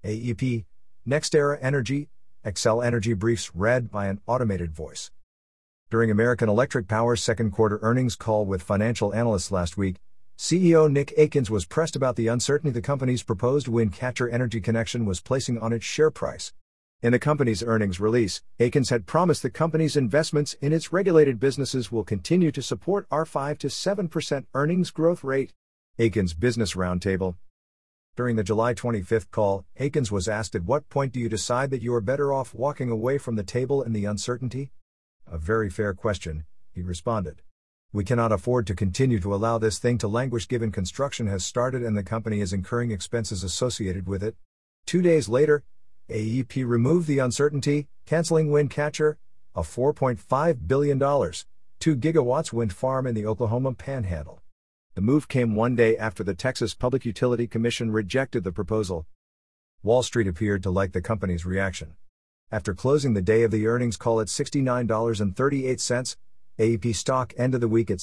AEP, NextEra Energy, Xcel Energy briefs read by an automated voice. During American Electric Power's second quarter earnings call with financial analysts last week, CEO Nick Akins was pressed about the uncertainty the company's proposed Wind Catcher Energy connection was placing on its share price. In the company's earnings release, Akins had promised the company's investments in its regulated businesses will continue to support our 5 to 7% earnings growth rate. Akins Business Roundtable. During the July 25 call, Akins was asked, at what point do you decide that you are better off walking away from the table in the uncertainty? A very fair question, he responded. We cannot afford to continue to allow this thing to languish given construction has started and the company is incurring expenses associated with it. 2 days later, AEP removed the uncertainty, canceling Wind Catcher, a $4.5 billion, 2 gigawatts wind farm in the Oklahoma Panhandle. The move came 1 day after the Texas Public Utility Commission rejected the proposal. Wall Street appeared to like the company's reaction. After closing the day of the earnings call at $69.38, AEP stock ended the week at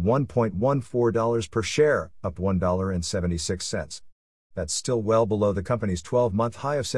$71.14 per share, up $1.76. That's still well below the company's 12-month high of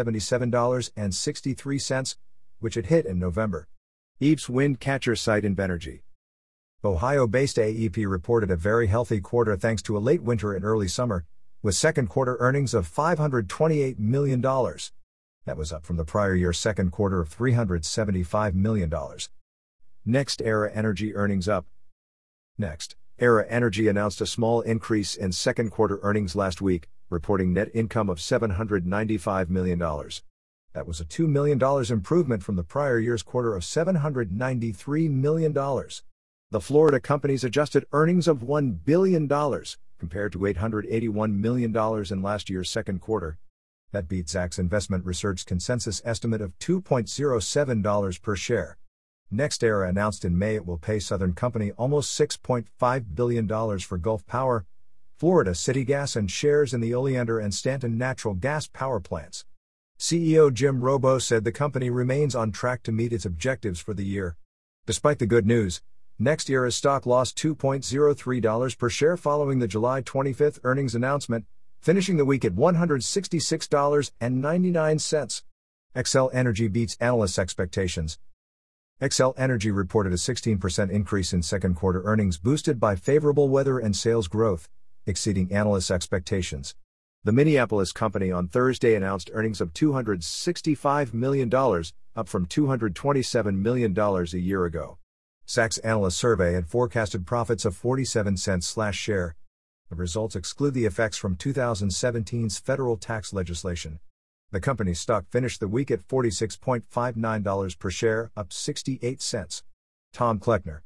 $77.63, which it hit in November. EEP's Wind Catcher site in Benergy, Ohio-based AEP reported a very healthy quarter thanks to a late winter and early summer, with second quarter earnings of $528 million. That was up from the prior year's second quarter of $375 million. NextEra Energy earnings up. NextEra Energy announced a small increase in second quarter earnings last week, reporting net income of $795 million. That was a $2 million improvement from the prior year's quarter of $793 million. The Florida company's adjusted earnings of $1 billion, compared to $881 million in last year's second quarter. That beat Zacks Investment Research's consensus estimate of $2.07 per share. NextEra announced in May it will pay Southern Company almost $6.5 billion for Gulf Power, Florida City Gas and shares in the Oleander and Stanton natural gas power plants. CEO Jim Robo said the company remains on track to meet its objectives for the year. Despite the good news, NextEra's stock lost $2.03 per share following the July 25 earnings announcement, finishing the week at $166.99. Xcel Energy beats analysts' expectations. Xcel Energy reported a 16% increase in second quarter earnings boosted by favorable weather and sales growth, exceeding analysts' expectations. The Minneapolis company on Thursday announced earnings of $265 million, up from $227 million a year ago. Zacks analyst survey had forecasted profits of 47 cents/share. The results exclude the effects from 2017's federal tax legislation. The company's stock finished the week at $46.59 per share, up 68 cents. Tom Kleckner.